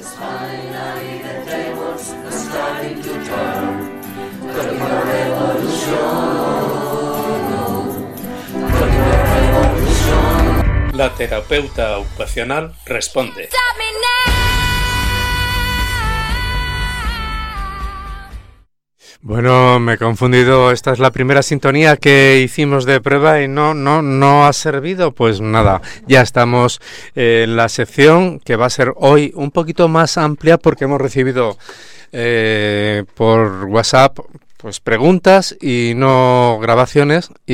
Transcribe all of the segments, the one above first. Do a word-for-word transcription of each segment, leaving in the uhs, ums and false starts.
Finally the tables are starting to turn. Código Revolución. Código Revolución. La terapeuta ocupacional responde. Bueno, me he confundido. Esta es la primera sintonía que hicimos de prueba y no, no, no ha servido. Pues nada, ya estamos en la sección que va a ser hoy un poquito más amplia porque hemos recibido eh, por WhatsApp pues preguntas y no grabaciones y,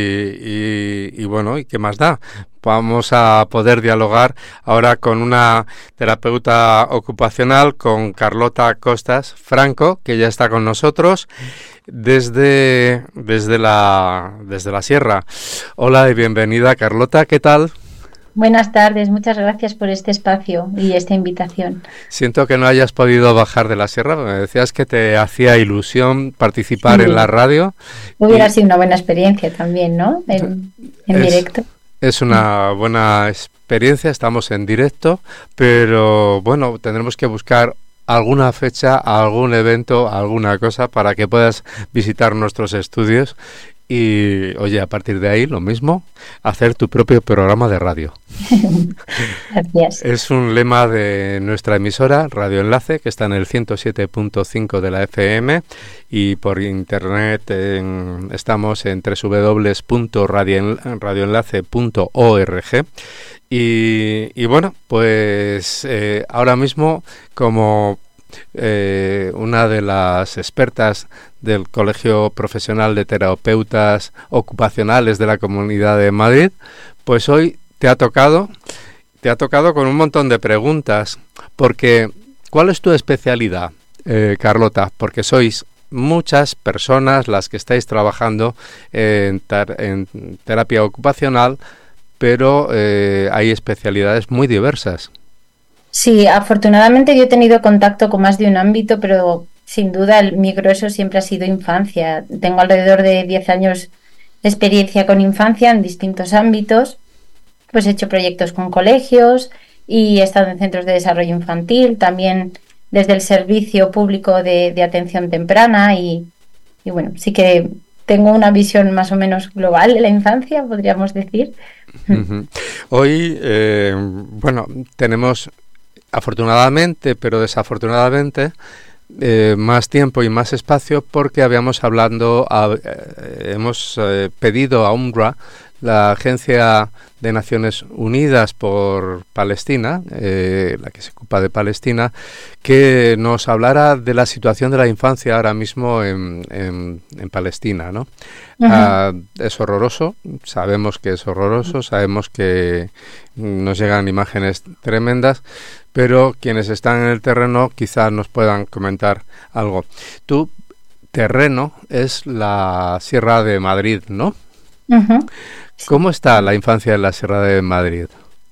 y, y bueno, ¿y qué más da? Vamos a poder dialogar ahora con una terapeuta ocupacional, con Carlota Costas Franco, que ya está con nosotros desde, desde, la, desde la Sierra. Hola y bienvenida, Carlota, ¿qué tal? Buenas tardes, muchas gracias por este espacio y esta invitación. Siento que no hayas podido bajar de la Sierra, me decías que te hacía ilusión participar sí. en la radio. Hubiera y... sido una buena experiencia también, ¿no? En, en es, directo. Es una buena experiencia, estamos en directo, pero bueno, tendremos que buscar alguna fecha, algún evento, alguna cosa para que puedas visitar nuestros estudios. Y, oye, a partir de ahí, lo mismo, hacer tu propio programa de radio. Gracias. Es un lema de nuestra emisora, Radio Enlace, que está en el ciento siete punto cinco de la F M, y por internet en, estamos en doble u doble u doble u punto radio enlace punto org. Y, y bueno, pues eh, ahora mismo, como eh, una de las expertas del Colegio Profesional de Terapeutas Ocupacionales de la Comunidad de Madrid, pues hoy te ha tocado, te ha tocado con un montón de preguntas, porque ¿cuál es tu especialidad, eh, Carlota? Porque sois muchas personas las que estáis trabajando en, tar- en terapia ocupacional, pero eh, hay especialidades muy diversas. Sí, afortunadamente yo he tenido contacto con más de un ámbito, pero sin duda el, mi grueso siempre ha sido infancia. Tengo alrededor de diez años de experiencia con infancia en distintos ámbitos. Pues he hecho proyectos con colegios y he estado en centros de desarrollo infantil, también desde el servicio público de, de atención temprana y, y bueno, sí que tengo una visión más o menos global de la infancia, podríamos decir. Uh-huh. Hoy, eh, bueno, tenemos afortunadamente, pero desafortunadamente, Eh, más tiempo y más espacio porque habíamos hablando, a, eh, hemos eh, pedido a UNRWA, la Agencia de Naciones Unidas por Palestina, eh, la que se ocupa de Palestina, que nos hablara de la situación de la infancia ahora mismo en, en, en Palestina, ¿no? Uh-huh. Ah, es horroroso, sabemos que es horroroso, sabemos que nos llegan imágenes tremendas, pero quienes están en el terreno quizás nos puedan comentar algo. Tu terreno es la Sierra de Madrid, ¿no? Uh-huh. ¿Cómo está la infancia en la Sierra de Madrid?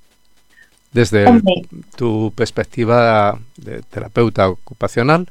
Desde el, tu perspectiva de terapeuta ocupacional.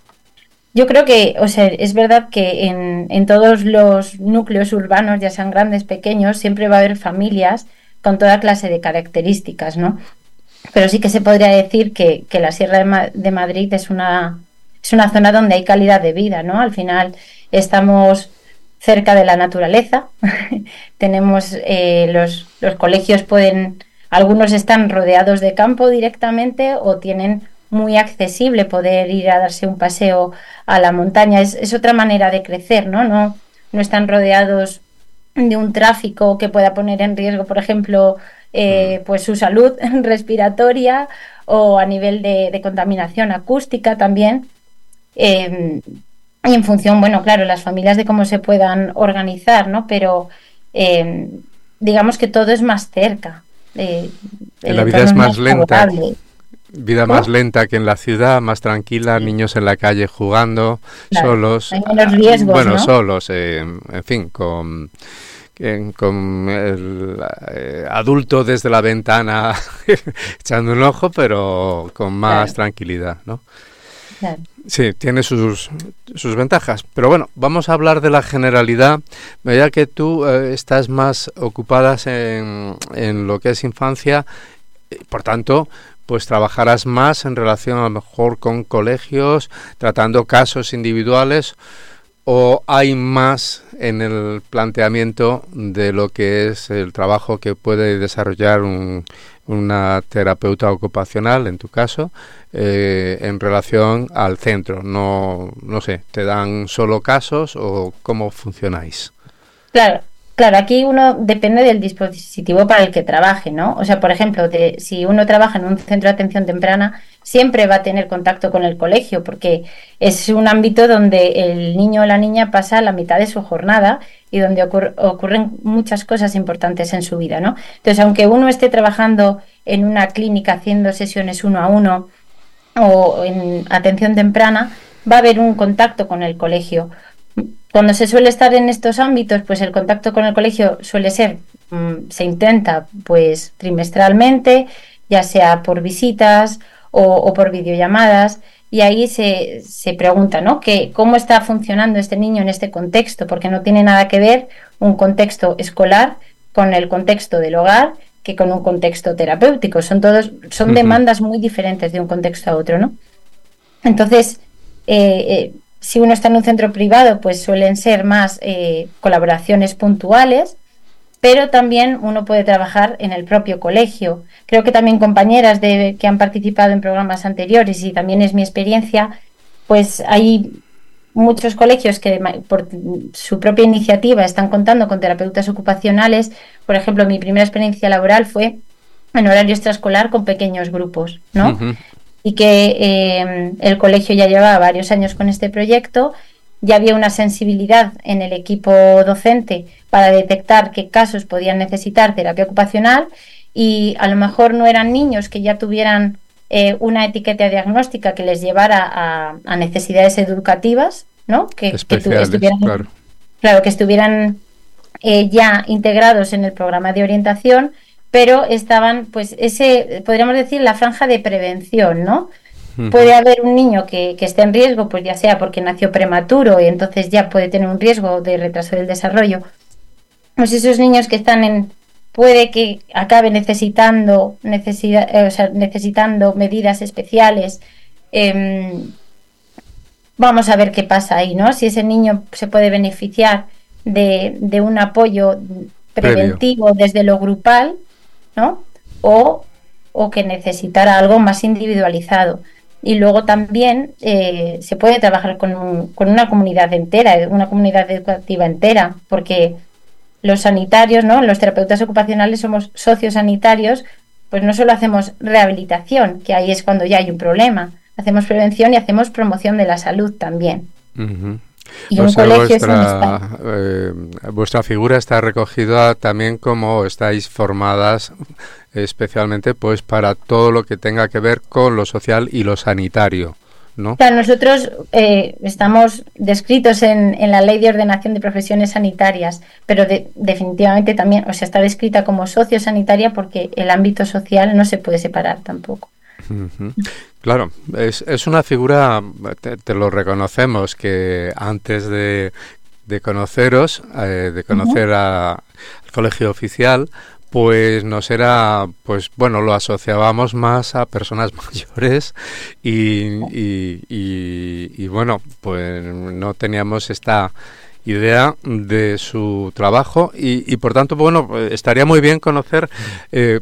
Yo creo que, o sea, es verdad que en, en todos los núcleos urbanos, ya sean grandes, pequeños, siempre va a haber familias con toda clase de características, ¿no? Pero sí que se podría decir que, que la Sierra de, Ma- de Madrid es una, es una zona donde hay calidad de vida, ¿no? Al final estamos cerca de la naturaleza, tenemos eh, los, los colegios pueden, algunos están rodeados de campo directamente o tienen muy accesible poder ir a darse un paseo a la montaña, es, es otra manera de crecer, ¿no? No, no están rodeados de un tráfico que pueda poner en riesgo, por ejemplo, eh, pues su salud respiratoria o a nivel de, de contaminación acústica también. Eh, y en función, bueno, claro, las familias de cómo se puedan organizar, ¿no? Pero eh, digamos que todo es más cerca. Eh, la vida es más, más lenta. Favorable. Vida ¿Cómo? Más lenta que en la ciudad, más tranquila, sí. Niños en la calle jugando, claro, solos. Hay menos riesgos, bueno, ¿no? solos, eh, en fin, con, con el eh, adulto desde la ventana echando un ojo, pero con más claro. tranquilidad, ¿no? Claro. Sí, tiene sus, sus ventajas. Pero bueno, vamos a hablar de la generalidad. Ya que tú eh, estás más ocupada en, en lo que es infancia, por tanto, pues trabajarás más en relación a lo mejor con colegios, tratando casos individuales, o hay más en el planteamiento de lo que es el trabajo que puede desarrollar un, una terapeuta ocupacional, en tu caso, eh, en relación al centro. No, no sé, ¿te dan solo casos o cómo funcionáis? Claro, claro, aquí uno depende del dispositivo para el que trabaje, ¿no? O sea, por ejemplo, de, si uno trabaja en un centro de atención temprana, siempre va a tener contacto con el colegio, porque es un ámbito donde el niño o la niña pasa la mitad de su jornada y donde ocurre, ocurren muchas cosas importantes en su vida, ¿no? Entonces, aunque uno esté trabajando en una clínica haciendo sesiones uno a uno o en atención temprana, va a haber un contacto con el colegio. Cuando se suele estar en estos ámbitos, pues el contacto con el colegio suele ser, mmm, se intenta pues trimestralmente, ya sea por visitas o, o por videollamadas, y ahí se, se pregunta, ¿no? Que cómo está funcionando este niño en este contexto, porque no tiene nada que ver un contexto escolar con el contexto del hogar que con un contexto terapéutico. Son todos, son uh-huh. demandas muy diferentes de un contexto a otro, ¿no? Entonces, eh, eh, si uno está en un centro privado, pues suelen ser más eh, colaboraciones puntuales, pero también uno puede trabajar en el propio colegio. Creo que también compañeras de, que han participado en programas anteriores, y también es mi experiencia, pues hay muchos colegios que por su propia iniciativa están contando con terapeutas ocupacionales. Por ejemplo, mi primera experiencia laboral fue en horario extraescolar con pequeños grupos, ¿no? Uh-huh. Y que eh, el colegio ya llevaba varios años con este proyecto, ya había una sensibilidad en el equipo docente para detectar qué casos podían necesitar terapia ocupacional, y a lo mejor no eran niños que ya tuvieran eh, una etiqueta diagnóstica que les llevara a, a necesidades educativas, ¿no? Que, que tu, estuvieran, claro. Claro, que estuvieran eh, ya integrados en el programa de orientación, pero estaban, pues, ese, podríamos decir, la franja de prevención, ¿no? Uh-huh. Puede haber un niño que, que esté en riesgo, pues ya sea porque nació prematuro y entonces ya puede tener un riesgo de retraso del desarrollo. Pues esos niños que están en, puede que acabe necesitando, necesidad, eh, o sea, necesitando medidas especiales. Eh, vamos a ver qué pasa ahí, ¿no? Si ese niño se puede beneficiar de, de un apoyo preventivo Previo. desde lo grupal, ¿no? O, o que necesitara algo más individualizado. Y luego también eh, se puede trabajar con, un, con una comunidad entera, una comunidad educativa entera, porque los sanitarios, ¿no? Los terapeutas ocupacionales somos sociosanitarios, pues no solo hacemos rehabilitación, que ahí es cuando ya hay un problema, hacemos prevención y hacemos promoción de la salud también. Uh-huh. Y o un sea, colegio vuestra, eh, vuestra figura está recogida también como estáis formadas especialmente pues para todo lo que tenga que ver con lo social y lo sanitario, ¿no? Claro, nosotros eh, estamos descritos en, en la Ley de Ordenación de Profesiones Sanitarias, pero de, definitivamente también, o sea, está descrita como sociosanitaria porque el ámbito social no se puede separar tampoco. Uh-huh. Claro, es, es una figura, te, te lo reconocemos, que antes de, de conoceros, eh, de conocer uh-huh. a, al colegio oficial, pues nos era, pues bueno, lo asociábamos más a personas mayores y, y, y, y bueno, pues no teníamos esta idea de su trabajo y, y por tanto, bueno, estaría muy bien conocer eh,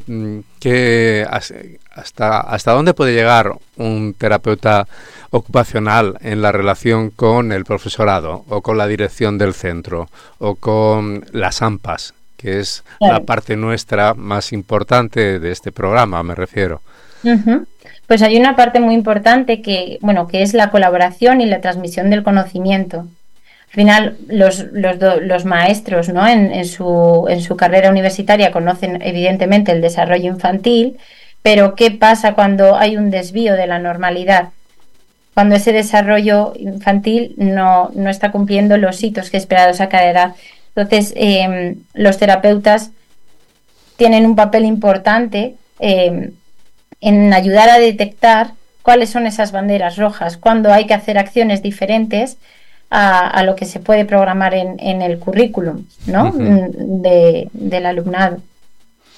que hasta, hasta dónde puede llegar un terapeuta ocupacional en la relación con el profesorado o con la dirección del centro o con las AMPAs, que es claro. la parte nuestra más importante de este programa, me refiero. Uh-huh. Pues hay una parte muy importante que, bueno, que es la colaboración y la transmisión del conocimiento. Al final, los, los, do, los maestros, ¿no? en, en, su, en su carrera universitaria conocen evidentemente el desarrollo infantil, pero ¿qué pasa cuando hay un desvío de la normalidad? Cuando ese desarrollo infantil no, no está cumpliendo los hitos que esperados a cada edad. Entonces, eh, los terapeutas tienen un papel importante eh, en ayudar a detectar cuáles son esas banderas rojas, cuándo hay que hacer acciones diferentes a, a lo que se puede programar en, en el currículum, ¿no? Uh-huh. de, del alumnado.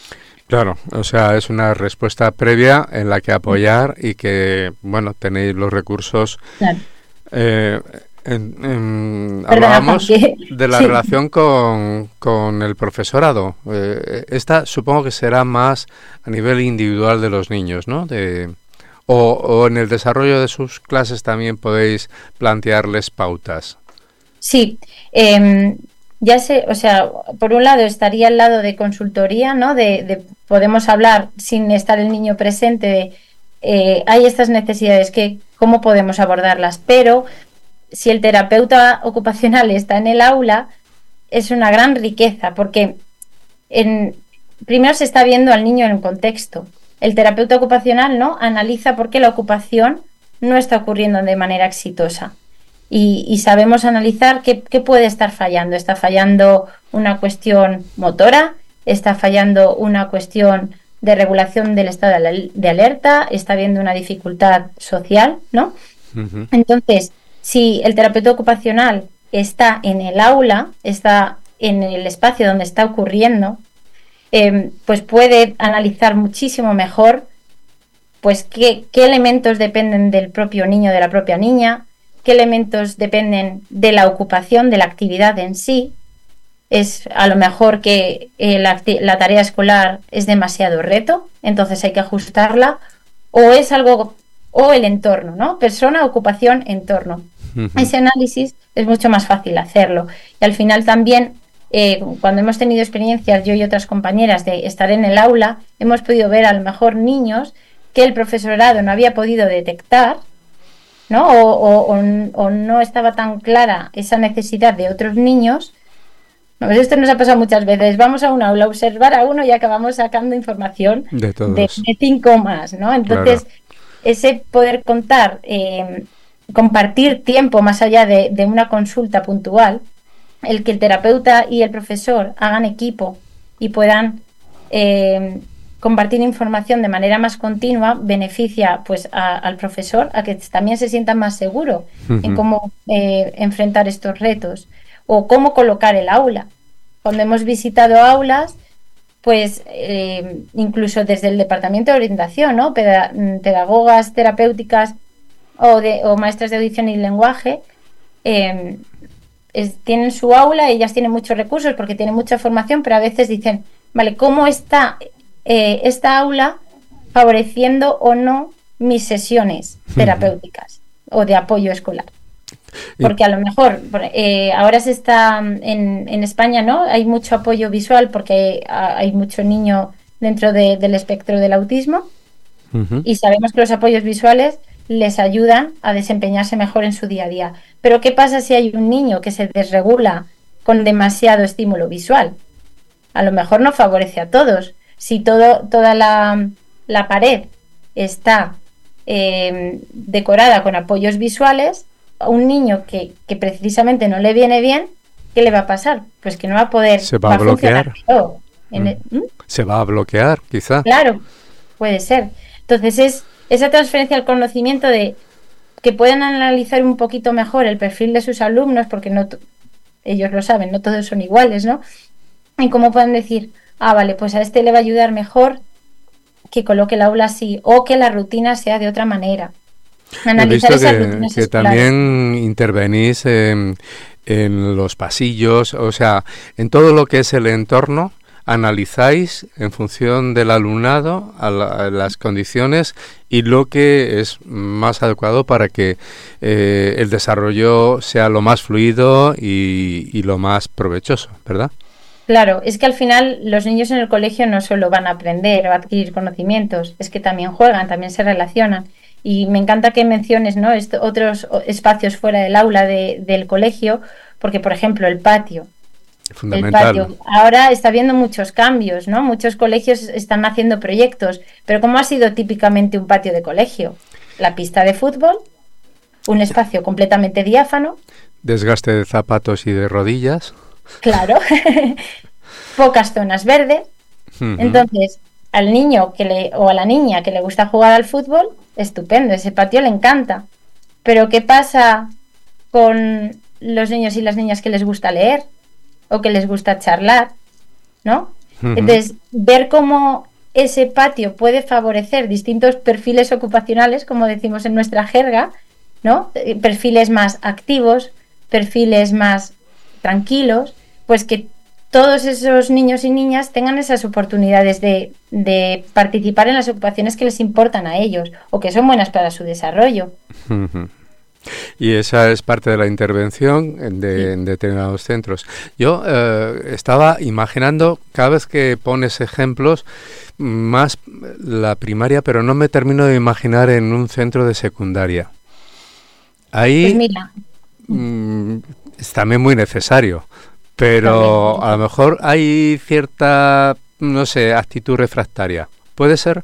Claro, o sea, es una respuesta previa en la que apoyar y que, bueno, tenéis los recursos. Claro. Eh, en, en, Perdona, hablábamos Juan, que- de la sí. relación con, con el profesorado. Eh, esta supongo que será más a nivel individual de los niños, ¿no? De, o, o en el desarrollo de sus clases también podéis plantearles pautas. Sí, em, ya sé, o sea, por un lado estaría el lado de consultoría, ¿no? De, de podemos hablar sin estar el niño presente de eh, hay estas necesidades, que, ¿cómo podemos abordarlas? Pero si el terapeuta ocupacional está en el aula, es una gran riqueza, porque en, primero se está viendo al niño en un contexto. El terapeuta ocupacional, ¿no?, analiza por qué la ocupación no está ocurriendo de manera exitosa. Y, y sabemos analizar qué, qué puede estar fallando. Está fallando una cuestión motora, está fallando una cuestión de regulación del estado de alerta, está habiendo una dificultad social, ¿no? Uh-huh. Entonces, si el terapeuta ocupacional está en el aula, está en el espacio donde está ocurriendo, eh, pues puede analizar muchísimo mejor pues qué, qué elementos dependen del propio niño, de la propia niña, qué elementos dependen de la ocupación, de la actividad en sí. Es a lo mejor que eh, la, la tarea escolar es demasiado reto, entonces hay que ajustarla, o es algo, o el entorno, ¿no? Persona, ocupación, entorno. Uh-huh. Ese análisis es mucho más fácil hacerlo. Y al final también, eh, cuando hemos tenido experiencias, yo y otras compañeras, de estar en el aula, hemos podido ver a lo mejor niños que el profesorado no había podido detectar, ¿no? O, o, o, o no estaba tan clara esa necesidad de otros niños. No, pues esto nos ha pasado muchas veces. Vamos a un aula a observar a uno y acabamos sacando información de, todos. de, de cinco más, ¿no? Entonces, claro, ese poder contar, eh, compartir tiempo más allá de, de una consulta puntual, el que el terapeuta y el profesor hagan equipo y puedan eh, compartir información de manera más continua, beneficia pues a, al profesor a que también se sienta más seguro uh-huh. en cómo eh, enfrentar estos retos o cómo colocar el aula. Cuando hemos visitado aulas, pues eh, incluso desde el departamento de orientación, ¿no? Pedagogas terapéuticas o, de, o maestras de audición y lenguaje eh, es, tienen su aula, ellas tienen muchos recursos porque tienen mucha formación, pero a veces dicen, vale, ¿cómo está Eh, esta aula favoreciendo o no mis sesiones terapéuticas uh-huh. o de apoyo escolar? Porque a lo mejor eh, ahora se está en, en España, ¿no? Hay mucho apoyo visual porque hay mucho niño dentro de, del espectro del autismo uh-huh. y sabemos que los apoyos visuales les ayudan a desempeñarse mejor en su día a día. Pero ¿qué pasa si hay un niño que se desregula con demasiado estímulo visual? A lo mejor no favorece a todos. Si todo, toda la, la pared está eh, decorada con apoyos visuales, a un niño que, que precisamente no le viene bien, ¿qué le va a pasar? Pues que no va a poder... Se va, va a bloquear. En mm. el, ¿Mm? Se va a bloquear, quizá. Claro, puede ser. Entonces es esa transferencia al conocimiento de que puedan analizar un poquito mejor el perfil de sus alumnos, porque no ellos lo saben, no todos son iguales, ¿no? Y cómo pueden decir... ah, vale, pues a este le va a ayudar mejor que coloque el aula así o que la rutina sea de otra manera. Analizar esas que, rutinas que también intervenís en, en los pasillos, o sea, en todo lo que es el entorno, analizáis en función del alumnado a, la, a las condiciones y lo que es más adecuado para que eh, el desarrollo sea lo más fluido y, y lo más provechoso, ¿verdad? Claro, es que al final los niños en el colegio no solo van a aprender o a adquirir conocimientos, es que también juegan, también se relacionan. Y me encanta que menciones, ¿no?, Esto, otros espacios fuera del aula de, del colegio, porque, por ejemplo, el patio. Fundamental. El patio. Ahora está habiendo muchos cambios, ¿no? Muchos colegios están haciendo proyectos, pero ¿cómo ha sido típicamente un patio de colegio? La pista de fútbol, un espacio completamente diáfano. Desgaste de zapatos y de rodillas. Claro, pocas zonas verdes. Uh-huh. Entonces, al niño que le o a la niña que le gusta jugar al fútbol, estupendo, ese patio le encanta. Pero ¿qué pasa con los niños y las niñas que les gusta leer o que les gusta charlar? ¿No? Uh-huh. Entonces, ver cómo ese patio puede favorecer distintos perfiles ocupacionales, como decimos en nuestra jerga, ¿no? Perfiles más activos, perfiles más tranquilos, pues que todos esos niños y niñas tengan esas oportunidades de, de participar en las ocupaciones que les importan a ellos o que son buenas para su desarrollo. Uh-huh. Y esa es parte de la intervención en, de, sí. en determinados centros. Yo eh, estaba imaginando, cada vez que pones ejemplos, más la primaria, pero no me termino de imaginar en un centro de secundaria. Ahí pues mira. Mm, es también muy necesario, pero también. A lo mejor hay cierta, no sé, actitud refractaria. ¿Puede ser?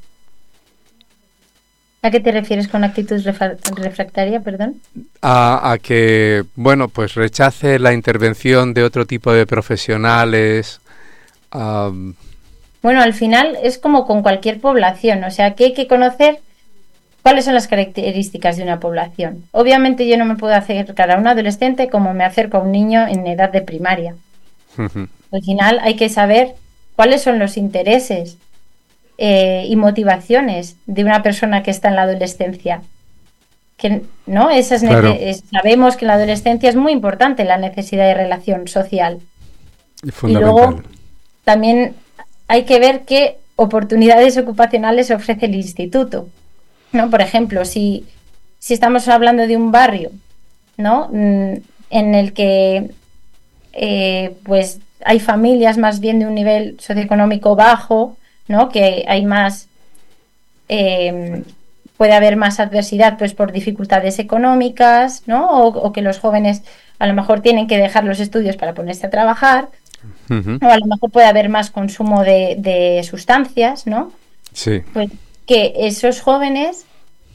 ¿A qué te refieres con actitud refractaria, perdón? A, a que, bueno, pues rechace la intervención de otro tipo de profesionales. Um... Bueno, al final es como con cualquier población, o sea, que hay que conocer cuáles son las características de una población. Obviamente yo no me puedo acercar a un adolescente como me acerco a un niño en edad de primaria. Uh-huh. Al final hay que saber cuáles son los intereses Eh, y motivaciones de una persona que está en la adolescencia. Que, ¿no? Esas claro. nece- es, sabemos que en la adolescencia es muy importante la necesidad de relación social. Y, fundamental. Y luego también hay que ver qué oportunidades ocupacionales ofrece el instituto, ¿no? Por ejemplo, si, si estamos hablando de un barrio, ¿no? En el que eh, pues hay familias más bien de un nivel socioeconómico bajo, ¿no? Que hay más, eh, puede haber más adversidad pues por dificultades económicas, ¿no? O, o que los jóvenes a lo mejor tienen que dejar los estudios para ponerse a trabajar, uh-huh. O a lo mejor puede haber más consumo de, de sustancias, ¿no? Sí. Pues que esos jóvenes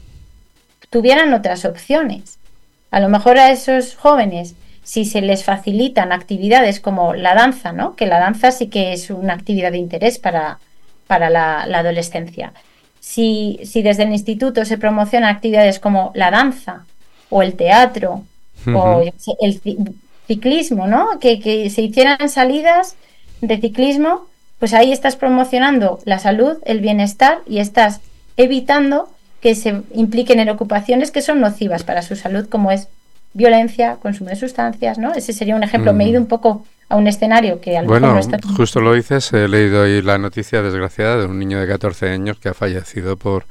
tuvieran otras opciones. A lo mejor a esos jóvenes, si se les facilitan actividades como la danza, ¿no? Que la danza sí que es una actividad de interés para para la, la adolescencia. Si, si desde el instituto se promocionan actividades como la danza o el teatro uh-huh. o el ciclismo, ¿no? Que, que se hicieran salidas de ciclismo, pues ahí estás promocionando la salud, el bienestar y estás evitando que se impliquen en ocupaciones que son nocivas para su salud, como es violencia, consumo de sustancias, ¿no? Ese sería un ejemplo. Mm. Me he ido un poco a un escenario que a lo bueno, mejor no está... justo lo dices, he leído hoy la noticia desgraciada de un niño de catorce años que ha fallecido por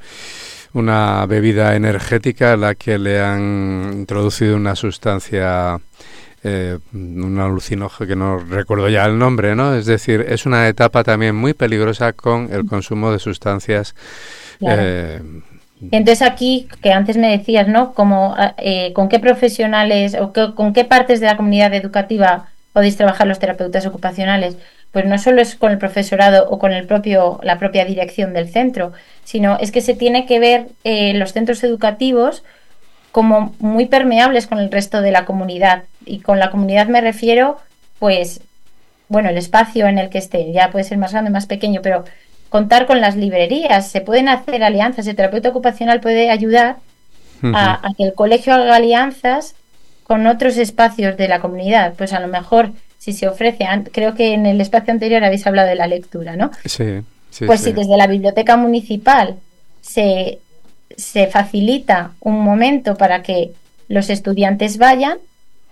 una bebida energética a la que le han introducido una sustancia, eh, un alucinógeno que no recuerdo ya el nombre, ¿no? Es decir, es una etapa también muy peligrosa con el consumo de sustancias. Claro. Eh, Entonces aquí, que antes me decías, ¿no? Como, eh, ¿con qué profesionales o qué, con qué partes de la comunidad educativa podéis trabajar los terapeutas ocupacionales? Pues no solo es con el profesorado o con el propio, la propia dirección del centro, sino es que se tiene que ver eh, los centros educativos como muy permeables con el resto de la comunidad. Y con la comunidad me refiero, pues, bueno, el espacio en el que esté, ya puede ser más grande, más pequeño, pero contar con las librerías, se pueden hacer alianzas, el terapeuta ocupacional puede ayudar uh-huh. a, a que el colegio haga alianzas con otros espacios de la comunidad. Pues a lo mejor si se ofrece, creo que en el espacio anterior habéis hablado de la lectura, ¿no? Sí, sí. Pues sí. si desde la biblioteca municipal se, se facilita un momento para que los estudiantes vayan,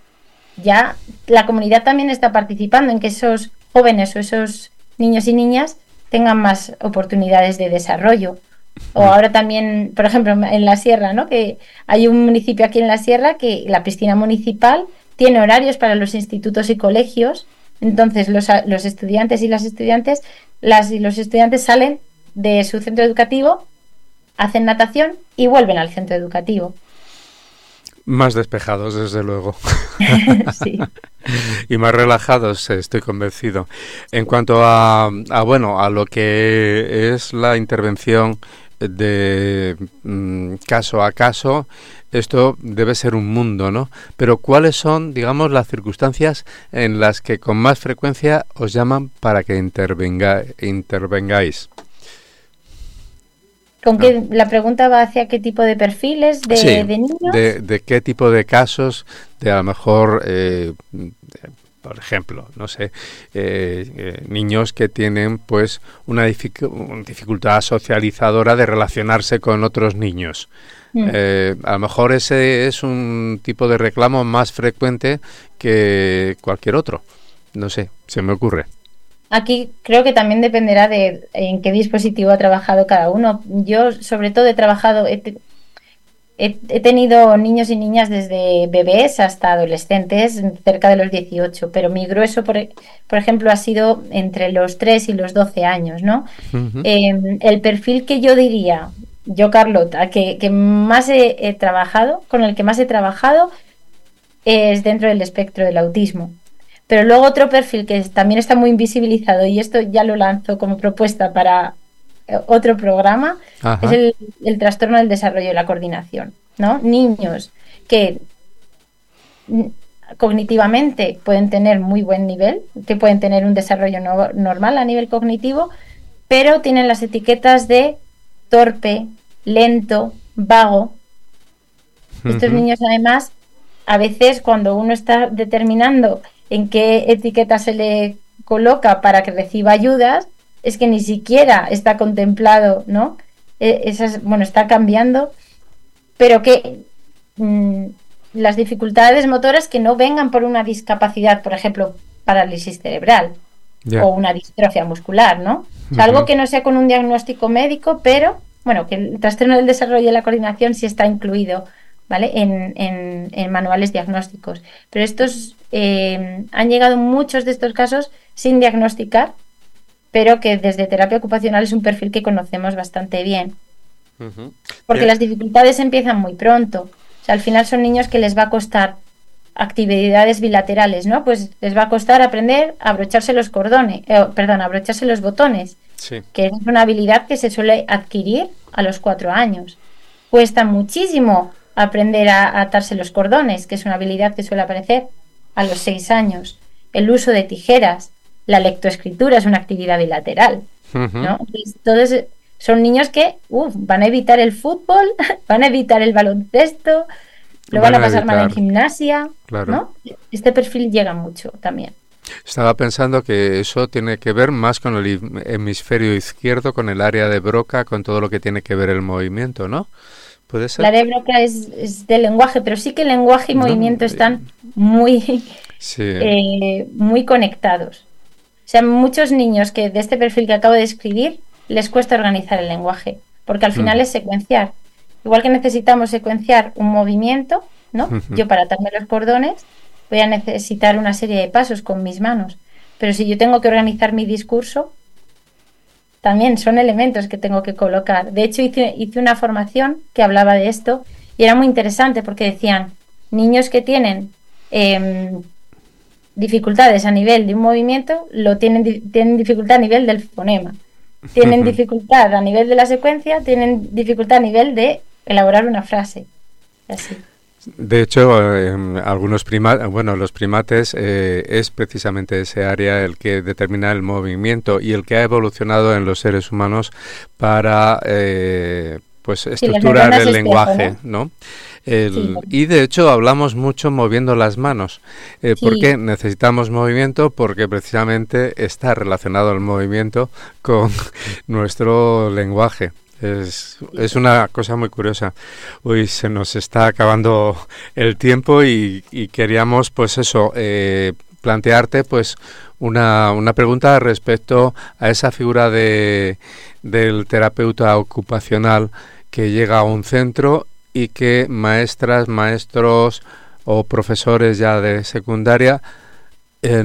ya la comunidad también está participando en que esos jóvenes o esos niños y niñas tengan más oportunidades de desarrollo. O ahora también, por ejemplo, en la Sierra, ¿no? Que hay un municipio aquí en la Sierra que la piscina municipal tiene horarios para los institutos y colegios. Entonces los, los estudiantes y las estudiantes, las y los estudiantes salen de su centro educativo, hacen natación y vuelven al centro educativo. Más despejados, desde luego. Sí. Y más relajados, estoy convencido. En cuanto a, a bueno, a lo que es la intervención de mm, caso a caso, esto debe ser un mundo, ¿no? Pero ¿cuáles son, digamos, las circunstancias en las que con más frecuencia os llaman para que intervenga, intervengáis? ¿Con qué, la pregunta va hacia qué tipo de perfiles de, sí, de niños? De, de qué tipo de casos, de a lo mejor, eh, por ejemplo, no sé, eh, eh, niños que tienen pues una dific- dificultad socializadora de relacionarse con otros niños. Mm. Eh, a lo mejor ese es un tipo de reclamo más frecuente que cualquier otro. No sé, se me ocurre. Aquí creo que también dependerá de en qué dispositivo ha trabajado cada uno. Yo, sobre todo, he trabajado, he, te, he, he tenido niños y niñas desde bebés hasta adolescentes, cerca de los dieciocho, pero mi grueso, por, por ejemplo, ha sido entre los tres y los doce años, ¿no? Uh-huh. Eh, el perfil que yo diría, yo, Carlota, que, que más he, he trabajado, con el que más he trabajado, es dentro del espectro del autismo. Pero luego otro perfil que también está muy invisibilizado, y esto ya lo lanzo como propuesta para otro programa, Ajá. es el, el trastorno del desarrollo y la coordinación, ¿no? Niños que cognitivamente pueden tener muy buen nivel, que pueden tener un desarrollo no, normal a nivel cognitivo, pero tienen las etiquetas de torpe, lento, vago. Uh-huh. Estos niños, además, a veces cuando uno está determinando en qué etiqueta se le coloca para que reciba ayudas, es que ni siquiera está contemplado, ¿no? Eh, esas, bueno, está cambiando, pero que mmm, las dificultades motoras que no vengan por una discapacidad, por ejemplo, parálisis cerebral yeah. o una distrofia muscular, ¿no? O sea, uh-huh. algo que no sea con un diagnóstico médico, pero, bueno, que el trastorno del desarrollo y la coordinación sí está incluido, ¿vale? En, en, en manuales diagnósticos. Pero estos eh, han llegado muchos de estos casos sin diagnosticar, pero que desde terapia ocupacional es un perfil que conocemos bastante bien. Uh-huh. Porque yeah. las dificultades empiezan muy pronto. O sea, al final son niños que les va a costar actividades bilaterales, ¿no? Pues les va a costar aprender a abrocharse los cordones, eh, perdón, a abrocharse los botones, sí. que es una habilidad que se suele adquirir a los cuatro años. Cuesta muchísimo aprender a atarse los cordones, que es una habilidad que suele aparecer a los seis años. El uso de tijeras, la lectoescritura es una actividad bilateral, uh-huh. ¿no? Entonces, todos son niños que uf, van a evitar el fútbol, van a evitar el baloncesto, lo van, van a pasar evitar, mal en gimnasia, claro. ¿no? Este perfil llega mucho también. Estaba pensando que eso tiene que ver más con el hemisferio izquierdo, con el área de Broca, con todo lo que tiene que ver el movimiento, ¿no? ¿Puede ser? La área de Broca es, es de lenguaje, pero sí que el lenguaje y no, movimiento están muy, sí. eh, muy conectados. O sea, muchos niños que de este perfil que acabo de describir les cuesta organizar el lenguaje, porque al final mm. es secuenciar. Igual que necesitamos secuenciar un movimiento, ¿no? Uh-huh. Yo para atarme los cordones voy a necesitar una serie de pasos con mis manos, pero si yo tengo que organizar mi discurso, también son elementos que tengo que colocar. De hecho, hice, hice una formación que hablaba de esto y era muy interesante porque decían, niños que tienen eh, dificultades a nivel de un movimiento, lo tienen, tienen dificultad a nivel del fonema. Tienen dificultad a nivel de la secuencia, tienen dificultad a nivel de elaborar una frase. Así. De hecho, eh, algunos primates, bueno, los primates eh, es precisamente ese área el que determina el movimiento y el que ha evolucionado en los seres humanos para eh, pues estructurar sí, el lenguaje, espejo, ¿no? ¿no? El, sí. Y de hecho hablamos mucho moviendo las manos. Eh, sí. ¿Por qué necesitamos movimiento? Porque precisamente está relacionado el movimiento con nuestro lenguaje. Es, es una cosa muy curiosa. Uy, se nos está acabando el tiempo y, y queríamos, pues eso, eh, plantearte, pues una, una pregunta respecto a esa figura de del terapeuta ocupacional que llega a un centro y que maestras, maestros o profesores ya de secundaria eh,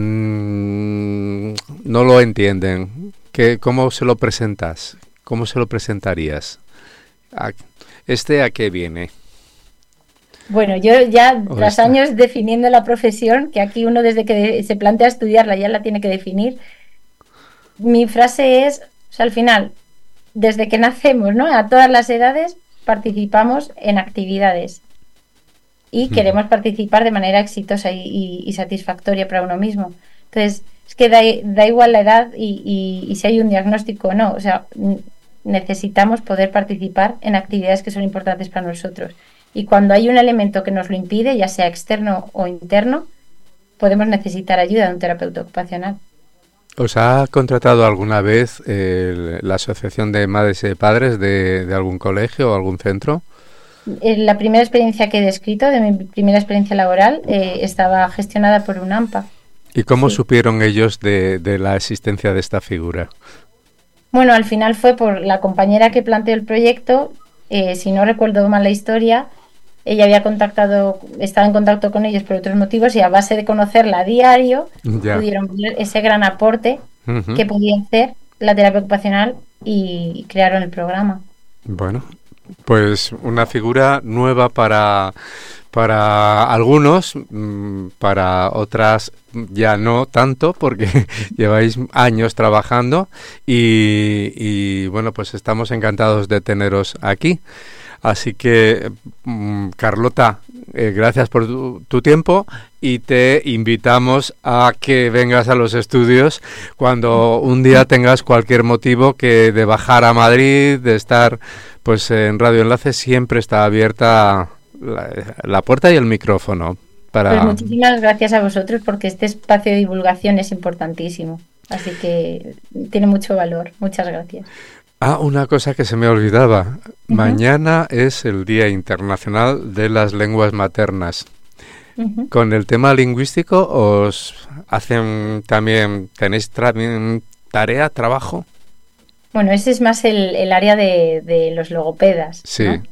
no lo entienden. ¿Qué, ¿Cómo se lo presentas? ¿Cómo se lo presentarías? ¿Este a qué viene? Bueno, yo ya tras años definiendo la profesión, que aquí uno desde que se plantea estudiarla ya la tiene que definir, mi frase es, o sea, al final, desde que nacemos, ¿no? A todas las edades participamos en actividades y hmm. queremos participar de manera exitosa y, y, y satisfactoria para uno mismo. Entonces, es que da, da igual la edad y, y, y si hay un diagnóstico o no, o sea, necesitamos poder participar en actividades que son importantes para nosotros. Y cuando hay un elemento que nos lo impide, ya sea externo o interno, podemos necesitar ayuda de un terapeuta ocupacional. ¿Os ha contratado alguna vez eh, la Asociación de Madres y Padres de, de algún colegio o algún centro? La primera experiencia que he descrito, de mi primera experiencia laboral, eh, estaba gestionada por un AMPA. ¿Y cómo Sí. supieron ellos de, de la existencia de esta figura? Bueno, al final fue por la compañera que planteó el proyecto, eh, si no recuerdo mal la historia, ella había contactado, estaba en contacto con ellos por otros motivos y a base de conocerla a diario Ya. pudieron ver ese gran aporte Ujú. que podía hacer la terapia ocupacional y crearon el programa. Bueno, pues una figura nueva para, para algunos, mm, para otras ya no tanto, porque lleváis años trabajando y, y bueno, pues estamos encantados de teneros aquí. Así que, mm, Carlota, eh, gracias por tu, tu tiempo y te invitamos a que vengas a los estudios cuando un día tengas cualquier motivo que de bajar a Madrid, de estar pues en Radio Enlace, siempre está abierta la, la puerta y el micrófono. Para... Pues muchísimas gracias a vosotros porque este espacio de divulgación es importantísimo. Así que tiene mucho valor. Muchas gracias. Ah, una cosa que se me olvidaba. Uh-huh. Mañana es el Día Internacional de las Lenguas Maternas. Uh-huh. Con el tema lingüístico, ¿os hacen también, tenéis tra- tarea, trabajo? Bueno, ese es más el, el área de, de los logopedas, Sí. ¿no?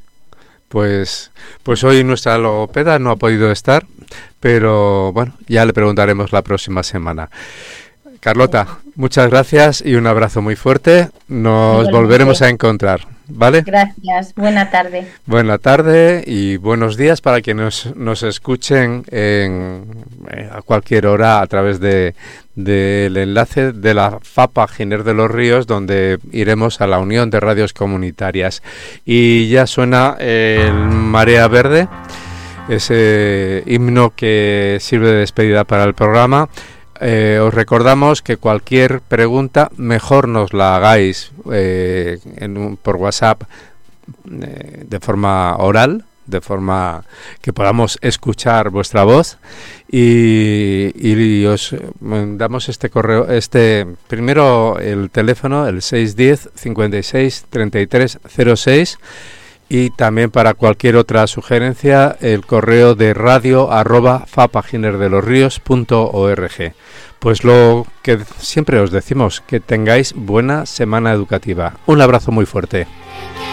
Pues, pues hoy nuestra logopeda no ha podido estar, pero bueno, ya le preguntaremos la próxima semana. Carlota, muchas gracias y un abrazo muy fuerte. Nos Igualmente. Volveremos a encontrar, ¿vale? Gracias. Buena tarde. Buena tarde y buenos días para quienes nos, nos escuchen en, eh, a cualquier hora a través de del enlace de la FAPA Giner de los Ríos, donde iremos a la Unión de Radios Comunitarias. Y ya suena el Marea Verde, ese himno que sirve de despedida para el programa. Eh, os recordamos que cualquier pregunta mejor nos la hagáis eh, en un, por WhatsApp eh, de forma oral, de forma que podamos escuchar vuestra voz y, y os damos este correo, este primero el teléfono, el seis uno cero, cincuenta y seis, treinta y tres cero seis. Y también para cualquier otra sugerencia, el correo de radio arroba fapaginerdelosríos punto org. Pues lo que siempre os decimos, que tengáis buena semana educativa. Un abrazo muy fuerte.